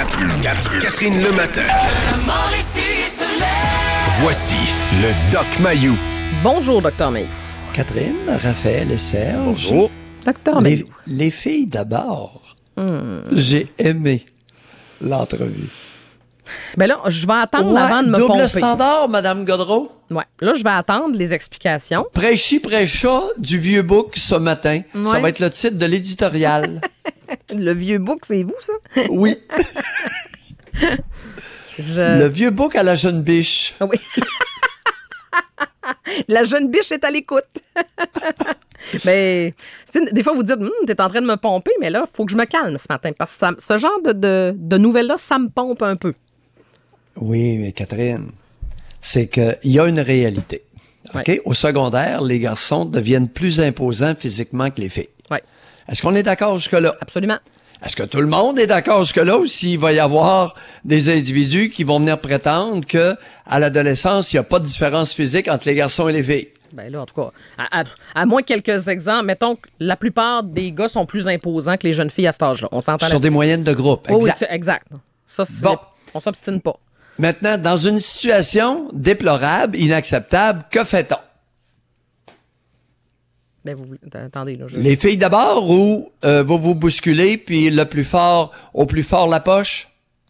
Catherine le matin. Voici le Doc Mayou. Bonjour, Dr. Mayou. Catherine, Raphaël et Serge. Bonjour. Dr. Mayou. Les filles d'abord. J'ai aimé l'entrevue. Ben là, je vais attendre avant de me pomper. Double standard, Madame Godreau. Ouais. Là, je vais attendre les explications. Prêchi-prêcha du vieux book ce matin. Ouais. Ça va être le titre de l'éditorial. Le vieux bouc, c'est vous, ça? Oui. Le vieux bouc à la jeune biche. Oui. La jeune biche est à l'écoute. Mais des fois, vous dites, t'es en train de me pomper, mais là, il faut que je me calme ce matin parce que ce genre de nouvelles-là, ça me pompe un peu. Oui, mais Catherine, c'est qu'il y a une réalité. OK? Ouais. Au secondaire, les garçons deviennent plus imposants physiquement que les filles. Oui, Est-ce qu'on est d'accord jusque-là? absolument. Est-ce que tout le monde est d'accord jusque-là ou s'il va y avoir des individus qui vont venir prétendre que à l'adolescence, il n'y a pas de différence physique entre les garçons et les filles? Ben là, en tout cas, à moins quelques exemples, mettons que la plupart des gars sont plus imposants que les jeunes filles à cet âge-là. On s'entend Sur des moyennes de groupe. Oui, Exact. c'est exact. Ça, c'est... Bon. On s'obstine pas. Maintenant, dans une situation déplorable, inacceptable, que fait-on? Ben attendez, là. Les filles d'abord ou vous bousculez puis le plus fort, au plus fort la poche?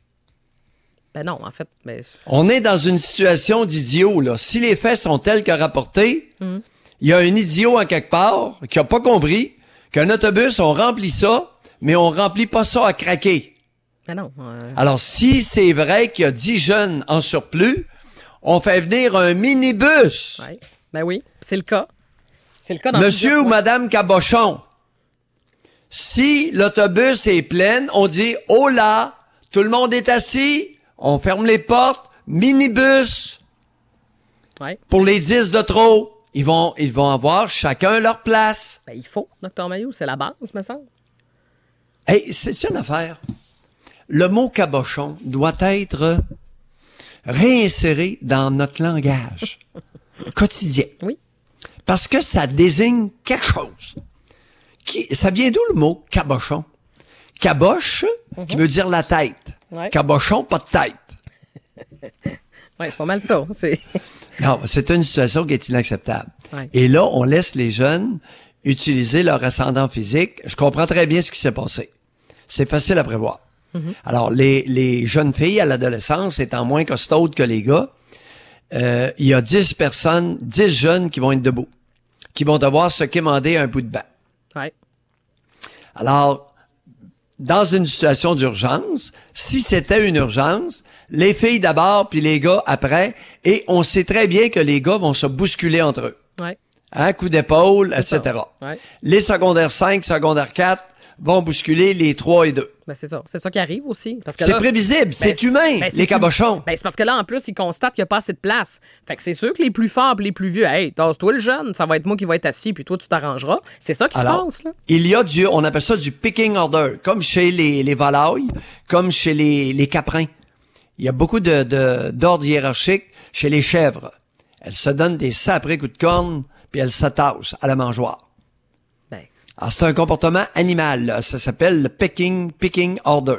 Ben non, en fait, On est dans une situation d'idiot, là. Si les faits sont tels que rapportés, il y a un idiot en quelque part qui a pas compris qu'un autobus, on remplit ça, mais on remplit pas ça à craquer. ben non. Alors, si c'est vrai qu'il y a 10 jeunes en surplus, on fait venir un minibus. Ouais. Ben oui, c'est le cas. C'est le cas dans Monsieur plusieurs ou fois. Madame Cabochon, si l'autobus est plein, on dit « Oh là, tout le monde est assis, on ferme les portes, minibus. » Ouais. Pour les 10 de trop, ils vont avoir chacun leur place. Ben il faut, Dr. Mayou, c'est la base, me semble. Hey, c'est une affaire. Le mot cabochon doit être réinséré dans notre langage quotidien. Oui. Parce que ça désigne quelque chose. Ça vient d'où le mot cabochon? Caboche, qui veut dire la tête. Ouais. Cabochon, pas de tête. Oui, c'est pas mal ça. Non, c'est une situation qui est inacceptable. Ouais. Et là, on laisse les jeunes utiliser leur ascendant physique. Je comprends très bien ce qui s'est passé. C'est facile à prévoir. Alors, les jeunes filles à l'adolescence étant moins costaudes que les gars, il y a 10 jeunes qui vont être debout, qui vont devoir se quémander un bout de banc. Ouais. Alors, dans une situation d'urgence, si c'était une urgence, les filles d'abord, puis les gars après, et on sait très bien que les gars vont se bousculer entre eux. Ouais. Hein, coup d'épaule, C'est etc. ça. Ouais. Les secondaires 5, secondaires 4 vont bousculer les 3 et 2. Ben c'est ça. C'est ça qui arrive aussi. Parce que C'est là, prévisible, c'est humain, ben, c'est les cabochons. Ben, c'est parce que là, en plus, ils constatent qu'il n'y a pas assez de place. Fait que c'est sûr que les plus forts et les plus vieux, hey, tasse-toi le jeune, ça va être moi qui va être assis, puis toi, tu t'arrangeras. C'est ça qui se passe, là. Il y a on appelle ça du picking order, comme chez les volailles, comme chez les caprins. Il y a beaucoup d'ordre hiérarchique chez les chèvres. Elles se donnent des saprés coups de corne, puis elles se tassent à la mangeoire. Ben, Alors, c'est un comportement animal, là. Ça s'appelle le picking order.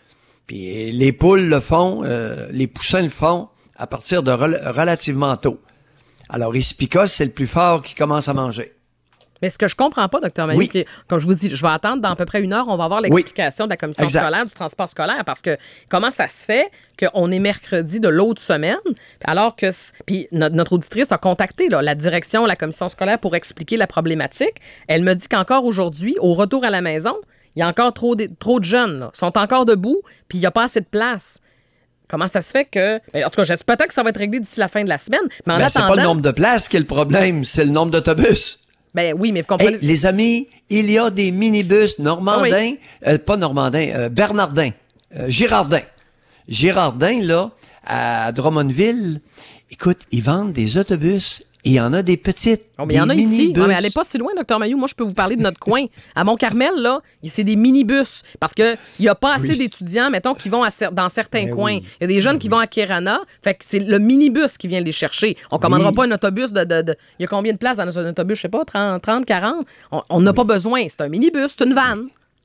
Puis les poules le font, les poussins le font à partir de relativement tôt. Alors, ils se picossent, c'est le plus fort qui commence à manger. mais ce que je comprends pas, Dr. Mayou, Oui. puis comme je vous dis, je vais attendre dans à peu près 1 heure, on va avoir l'explication de la commission Exact. scolaire, du transport scolaire, parce que comment ça se fait qu'on est mercredi de l'autre semaine, alors que... Puis notre auditrice a contacté là, la direction, la commission scolaire pour expliquer la problématique. Elle me dit qu'encore aujourd'hui, au retour à la maison, il y a encore trop de jeunes, là. Ils sont encore debout, puis il n'y a pas assez de place. Comment ça se fait que... Ben, en tout cas, j'espère peut-être que ça va être réglé d'ici la fin de la semaine, mais en Ben, attendant... c'est pas le nombre de places qui est le problème, c'est le nombre d'autobus. Ben oui, mais vous comprenez... Hey, les amis, il y a des minibus normandins, pas normandins, bernardins, girardins. Girardins, là, à Drummondville, écoute, ils vendent des autobus et il y en a des petites. Oh, mais il y en a des ici. minibus. Ouais, mais allez pas si loin, Dr. Mayou. Moi, je peux vous parler de notre coin. À Mont-Carmel, là, c'est des minibus. Parce qu'il n'y a pas assez d'étudiants, mettons, qui vont dans certains coins. Il y a des jeunes qui vont à Kirana. Fait que c'est le minibus qui vient les chercher. On commandera pas un autobus Il y a combien de places dans un autobus? Je sais pas, 30, 40? On n'a pas besoin. C'est un minibus, c'est une vanne.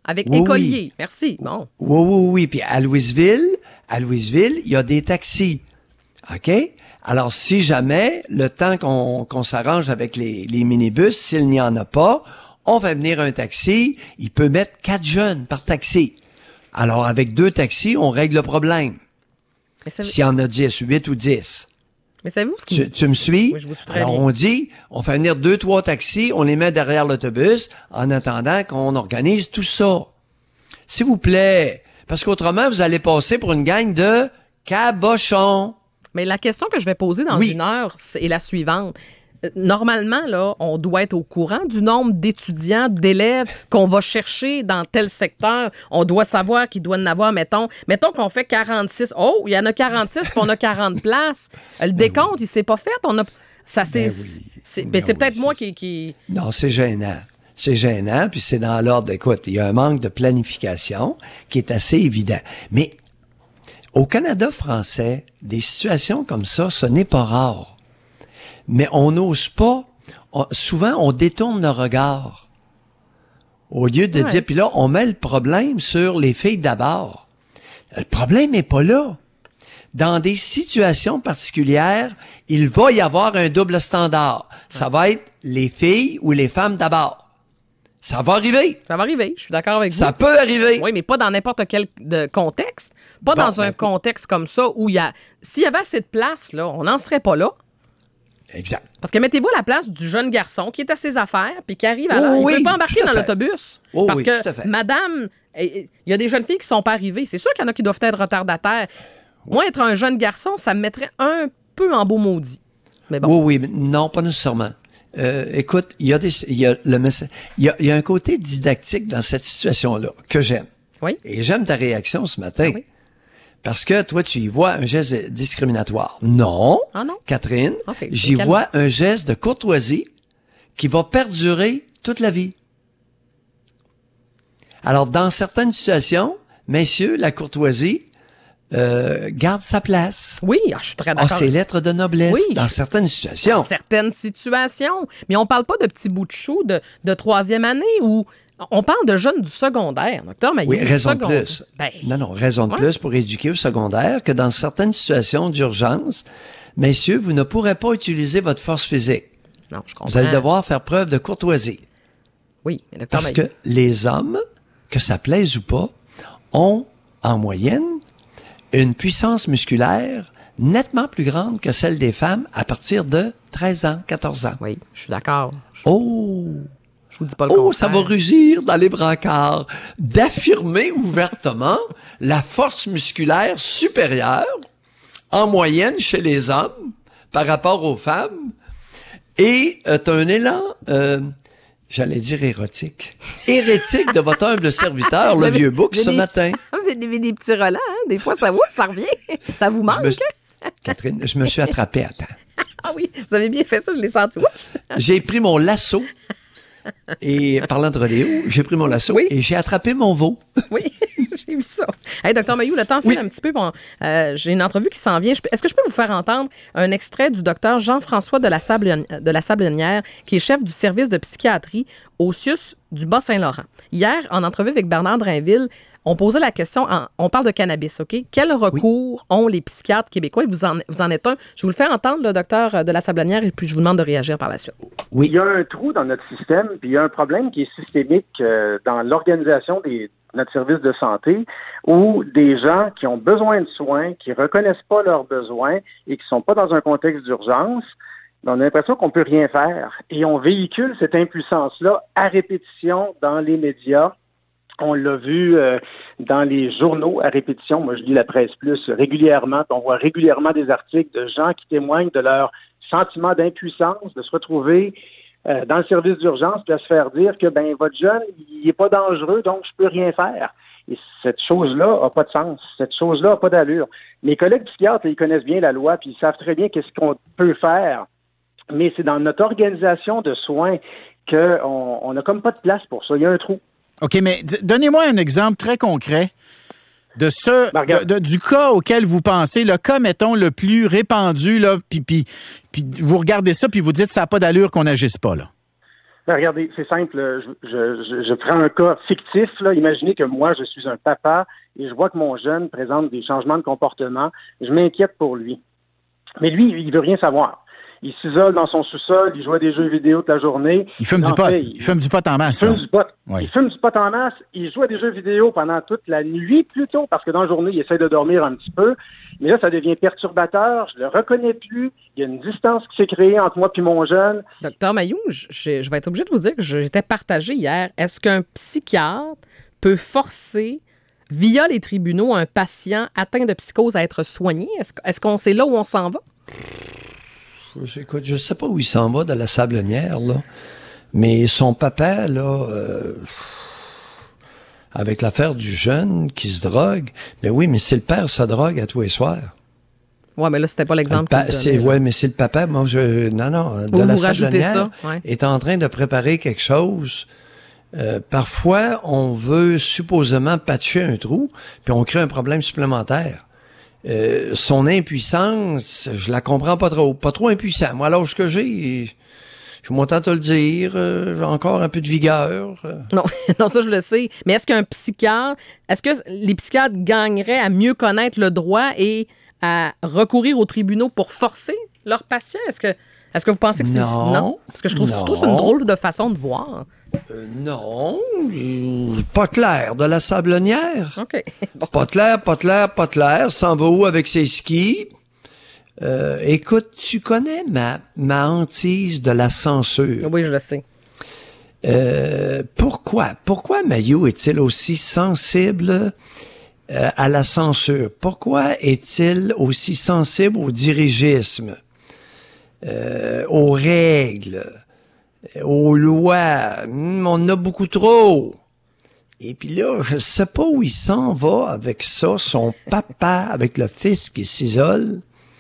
Avec Oui, écolier. oui. Merci. Bon. Oui. Puis à Louisville, il y a des taxis. OK? Alors, si jamais, le temps qu'on s'arrange avec les minibus, s'il n'y en a pas, on va venir un taxi. Il peut mettre 4 jeunes par taxi. Alors, avec 2 taxis, on règle le problème. S'il y en a 10, 8 ou 10. Mais savez-vous ce qui... Tu me suis? Oui, je vous suis très Alors, bien. on dit, on fait venir 2, 3 taxis, on les met derrière l'autobus en attendant qu'on organise tout ça. S'il vous plaît. Parce qu'autrement, vous allez passer pour une gang de cabochons. Mais la question que je vais poser dans une heure est la suivante. Normalement, là, on doit être au courant du nombre d'étudiants, d'élèves qu'on va chercher dans tel secteur. On doit savoir qu'il doit en avoir, mettons qu'on fait 46. Oh, il y en a 46 puis on a 40 places. Le décompte, il s'est pas fait. C'est peut-être moi qui... Non, c'est gênant. C'est gênant, puis c'est dans l'ordre. Écoute, il y a un manque de planification qui est assez évident. Mais au Canada français, des situations comme ça, ce n'est pas rare. Mais on n'ose pas. Souvent, on détourne le regard. Au lieu de dire, puis là, on met le problème sur les filles d'abord. Le problème n'est pas là. Dans des situations particulières, il va y avoir un double standard. Ça va être les filles ou les femmes d'abord. Ça va arriver. Ça va arriver, je suis d'accord avec vous. Ça peut arriver. Oui, mais pas dans n'importe quel contexte. Pas dans un contexte comme ça où s'il y avait assez de place, là, on n'en serait pas là. Exact. Parce que mettez-vous à la place du jeune garçon qui est à ses affaires puis qui arrive à l'heure. Il ne peut pas embarquer dans l'autobus. Parce que, madame, il y a des jeunes filles qui ne sont pas arrivées. C'est sûr qu'il y en a qui doivent être retardataires. Moi, être un jeune garçon, ça me mettrait un peu en beau maudit. Mais bon. Oui, mais non, pas nécessairement. Écoute, il y a un côté didactique dans cette situation-là que j'aime. Oui. Et j'aime ta réaction ce matin. Ah oui. Parce que toi, tu y vois un geste discriminatoire. Non, Catherine, j'y vois un geste de courtoisie qui va perdurer toute la vie. Alors, dans certaines situations, messieurs, la courtoisie garde sa place. Oui, je suis très d'accord. C'est lettres de noblesse dans certaines situations. Dans certaines situations. Mais on parle pas de petits bouts de chou de troisième année où on parle de jeunes du secondaire, docteur Mailloux. Oui, raison de plus. Raison de plus pour éduquer au secondaire que dans certaines situations d'urgence, messieurs, vous ne pourrez pas utiliser votre force physique. Non, je comprends. Vous allez devoir faire preuve de courtoisie. Oui, mais docteur Parce Mailloux. que les hommes, que ça plaise ou pas, ont, en moyenne, une puissance musculaire nettement plus grande que celle des femmes à partir de 13 ans, 14 ans. Oui, je suis d'accord. Je vous dis pas le contraire. Ça va rugir dans les brancards d'affirmer ouvertement la force musculaire supérieure en moyenne chez les hommes par rapport aux femmes et t'as un élan, j'allais dire érotique, hérétique de votre humble serviteur, le vieux bouc, ce matin. Vous avez des petits relents, hein? Des fois, ça revient. Ça vous manque? Catherine, je me suis attrapé à temps. Ah oui, vous avez bien fait ça, je l'ai senti. Oups! J'ai pris mon lasso. Et parlant de rodéo, j'ai pris mon lasso et j'ai attrapé mon veau. Oui, j'ai vu ça. Hey, docteur Mailloux, le temps file un petit peu. Bon, j'ai une entrevue qui s'en vient. Est-ce que je peux vous faire entendre un extrait du docteur Jean-François de la Sablonnière, qui est chef du service de psychiatrie au CIUS du Bas-Saint-Laurent? Hier, en entrevue avec Bernard Drainville, on posait la question, on parle de cannabis, OK? Quel recours ont les psychiatres québécois? Vous en êtes un. Je vais vous le faire entendre, le docteur de la Sablonnière, et puis je vous demande de réagir par la suite. Oui. Il y a un trou dans notre système, puis il y a un problème qui est systémique dans l'organisation de notre service de santé, où des gens qui ont besoin de soins, qui reconnaissent pas leurs besoins et qui sont pas dans un contexte d'urgence, on a l'impression qu'on peut rien faire. Et on véhicule cette impuissance-là à répétition dans les médias. On l'a vu dans les journaux à répétition. Moi, je lis la Presse Plus régulièrement. On voit régulièrement des articles de gens qui témoignent de leur sentiment d'impuissance, de se retrouver dans le service d'urgence, de se faire dire que votre jeune, il n'est pas dangereux, donc je peux rien faire. Et cette chose-là n'a pas de sens. Cette chose-là n'a pas d'allure. Mes collègues psychiatres, ils connaissent bien la loi, puis ils savent très bien qu'est-ce qu'on peut faire. Mais c'est dans notre organisation de soins qu'on n'a comme pas de place pour ça. Il y a un trou. OK, mais donnez-moi un exemple très concret de du cas auquel vous pensez, le cas, mettons, le plus répandu, là, puis vous regardez ça, puis vous dites ça n'a pas d'allure qu'on n'agisse pas, là. Ben, regardez, c'est simple. Je prends un cas fictif. Là. Imaginez que moi, je suis un papa et je vois que mon jeune présente des changements de comportement. Je m'inquiète pour lui. Mais lui, il veut rien savoir. Il s'isole dans son sous-sol, il joue à des jeux vidéo toute la journée. Il fume du pot. Il fume du pot en masse. Il fume du pot. Oui. Il fume du pot en masse. Il joue à des jeux vidéo pendant toute la nuit plutôt, parce que dans la journée, il essaie de dormir un petit peu. Mais là, ça devient perturbateur. Je le reconnais plus. Il y a une distance qui s'est créée entre moi et mon jeune. Docteur Mailloux, je vais être obligée de vous dire que j'étais partagée hier. Est-ce qu'un psychiatre peut forcer, via les tribunaux, un patient atteint de psychose à être soigné? Est-ce qu'on sait là où on s'en va? Écoute, je sais pas où il s'en va de la Sablonnière, là. Mais son papa, là, avec l'affaire du jeune qui se drogue, ben oui, mais c'est le père se drogue à tous les soirs. Ouais, mais là, c'était pas l'exemple. Ouais, mais c'est le papa. Moi, non, de la Sablonnière est en train de préparer quelque chose. Parfois, on veut supposément patcher un trou, puis on crée un problème supplémentaire. Son impuissance, je la comprends pas trop impuissant. Moi, l'âge que j'ai, je m'entends te le dire, j'ai encore un peu de vigueur. Non, non, ça je le sais. Mais est-ce que les psychiatres gagneraient à mieux connaître le droit et à recourir aux tribunaux pour forcer leurs patients? Est-ce que vous pensez que c'est... Non. Parce que je trouve surtout que c'est une drôle de façon de voir. Non, pas clair. De la Sablonnière. OK. Bon. Pas clair. S'en va où avec ses skis? Écoute, tu connais ma hantise de la censure. Oui, je le sais. Pourquoi Mailloux est-il aussi sensible à la censure? Pourquoi est-il aussi sensible au dirigisme, aux règles, aux lois? On en a beaucoup trop. Et puis là, je sais pas où il s'en va avec ça, son papa, avec le fils qui s'isole.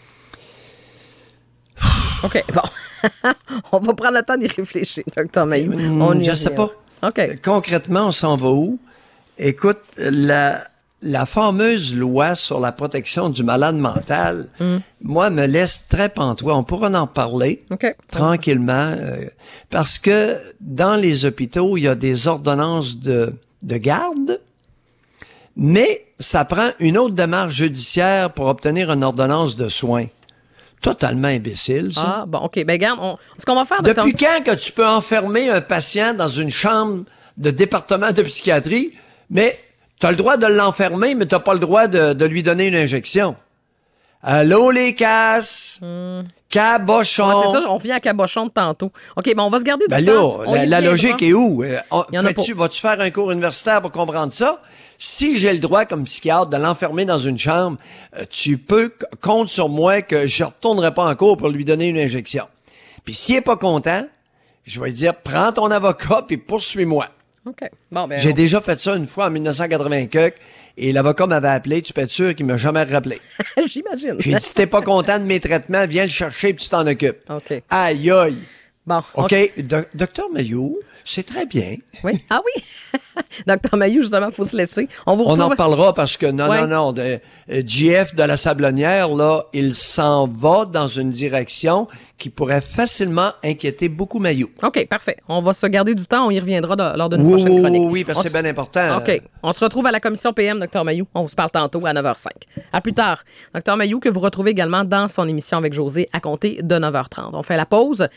OK, bon. On va prendre le temps d'y réfléchir, Dr. Mailloux. Je sais pas. OK. Concrètement, on s'en va où? Écoute, la fameuse loi sur la protection du malade mental, moi, me laisse très pantois. On pourra en parler tranquillement, parce que dans les hôpitaux, il y a des ordonnances de garde, mais ça prend une autre démarche judiciaire pour obtenir une ordonnance de soins. Totalement imbécile, ça. Ah, bon, OK. Ben, regarde, ce qu'on va faire... Depuis quand que tu peux enfermer un patient dans une chambre de département de psychiatrie, mais t'as le droit de l'enfermer, mais t'as pas le droit de lui donner une injection? Allô, les casses? Cabochon. Ouais, c'est ça, on vient à Cabochon de tantôt. OK, bon, on va se garder du temps. La logique est où? Vas-tu faire un cours universitaire pour comprendre ça? Si j'ai le droit, comme psychiatre, de l'enfermer dans une chambre, tu peux compte sur moi que je retournerai pas en cours pour lui donner une injection. Puis s'il est pas content, je vais lui dire, prends ton avocat puis poursuis-moi. OK. Bon, ben, J'ai déjà fait ça une fois en 1980 et l'avocat m'avait appelé, tu peux être sûr qu'il m'a jamais rappelé. J'imagine. J'ai dit, si t'es pas content de mes traitements, viens le chercher puis tu t'en occupes. OK. Aïe, aïe. Bon. OK. Docteur Mailloux, c'est très bien. Oui. Ah oui? Docteur Mailloux, justement, il faut se laisser. On en parlera parce que non. GF de la Sablonnière, là, il s'en va dans une direction qui pourrait facilement inquiéter beaucoup Mailloux. OK, parfait. On va se garder du temps. On y reviendra lors d'une prochaine chronique. Oui, parce que c'est bien important. OK. On se retrouve à la commission PM, Dr. Mailloux. On se parle tantôt à 9h05. À plus tard. Dr. Mailloux, que vous retrouvez également dans son émission avec José à compter de 9h30. On fait la pause.